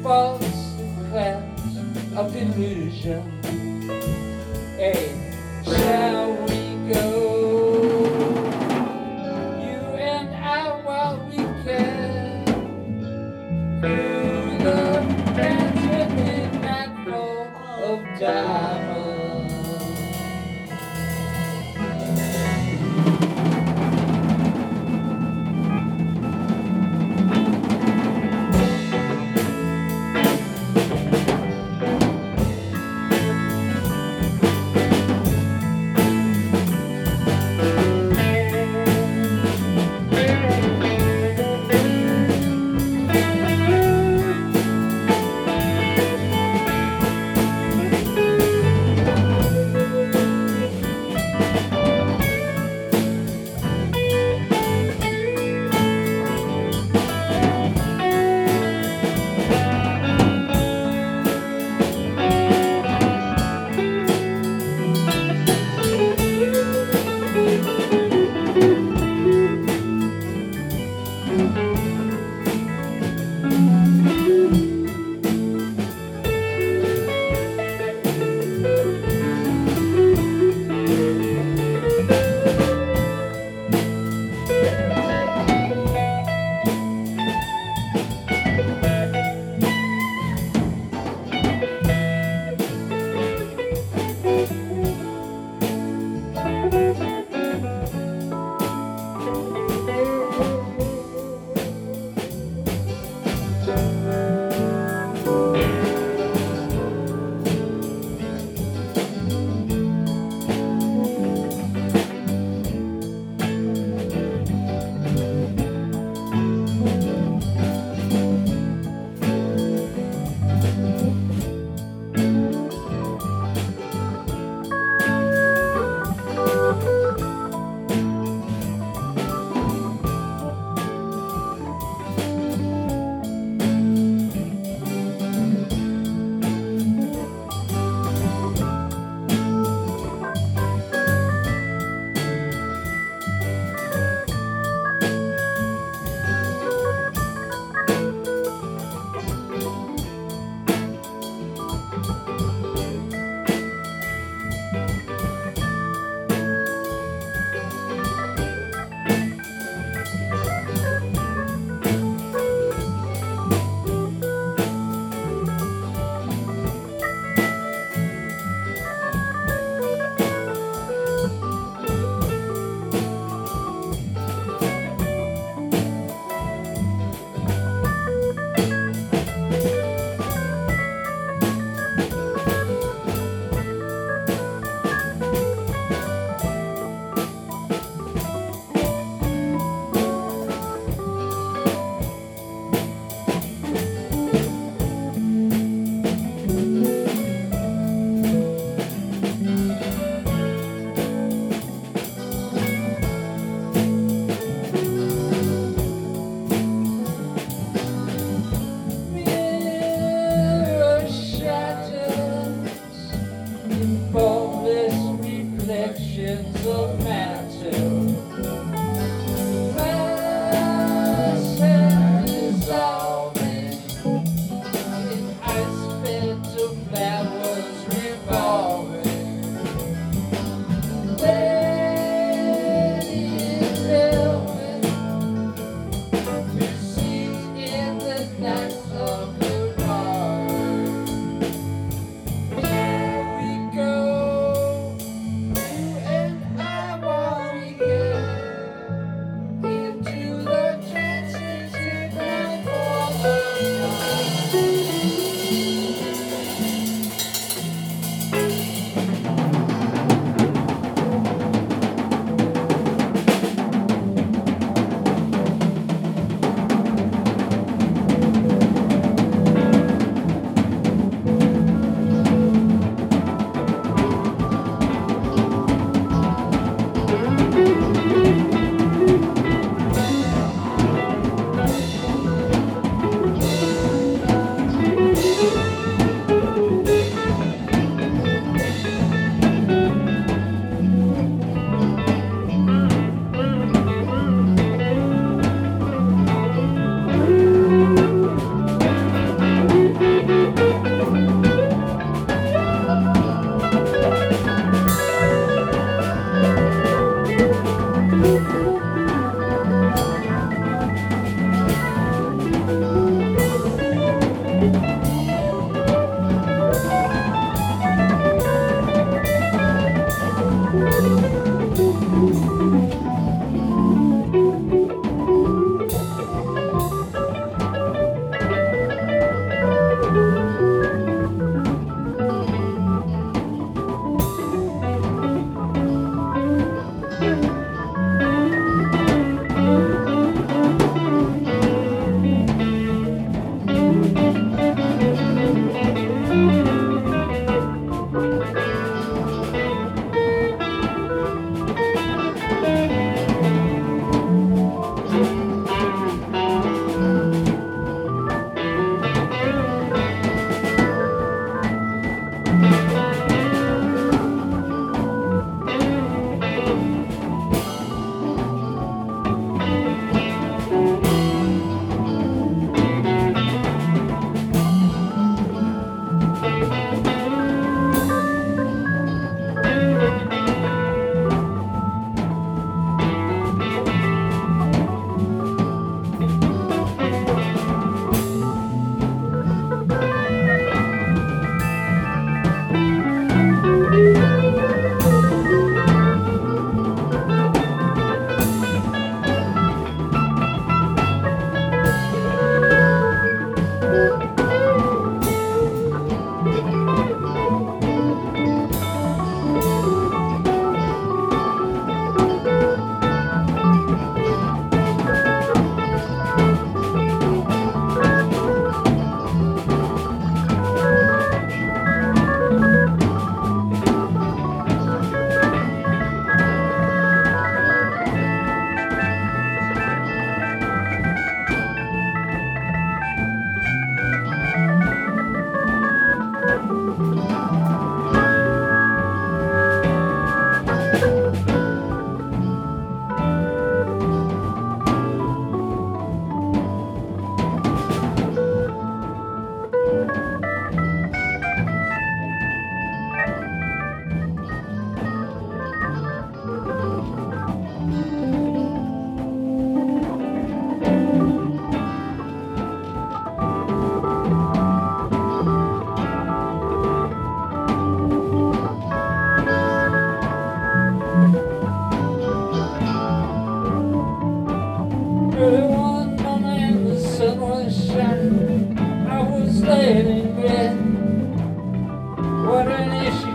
false clouds of delusion. Hey, shall we go? You and I, while we can, through the transient midnight flow of diamonds.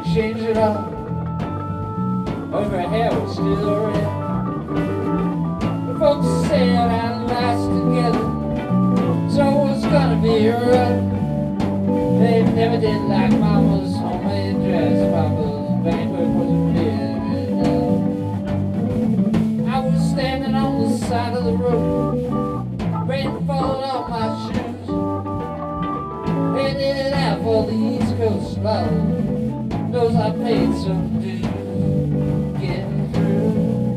change it all. Her hair was still red. The folks said I'd last together, so it was gonna be rough. They never did like Mama's homemade dress. Papa's banquet was a bit. I was standing on the side of the road, rain falling off my shoes, headed out for the East Coast love. Knows I paid some dues. Getting through.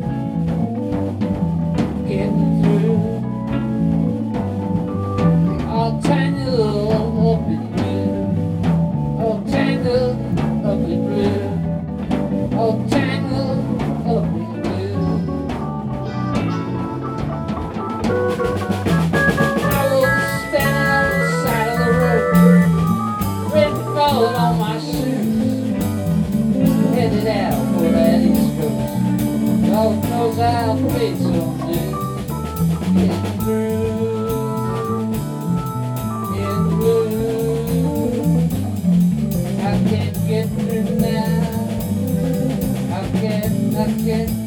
All tangled up in blue. All tangled up in blue. All tangled up in blue. I was standing on the side of the road, rain falling on my shoes, headed out for that East Coast. God knows I'll pay some dues. Getting through, getting through. I can't get through now. I can't.